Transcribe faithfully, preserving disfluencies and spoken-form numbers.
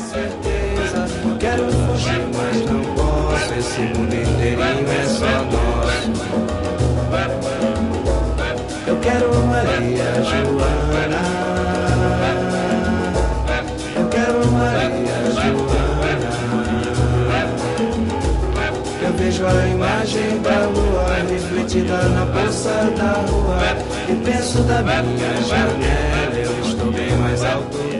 certeza. Quero fugir, mas não posso. Esse mundo inteirinho é só nosso. Eu quero Maria Joana. Eu quero Maria Joana. Eu vejo a imagem da lua refletida na poça da rua e penso da minha janela. Eu estou bem mais alto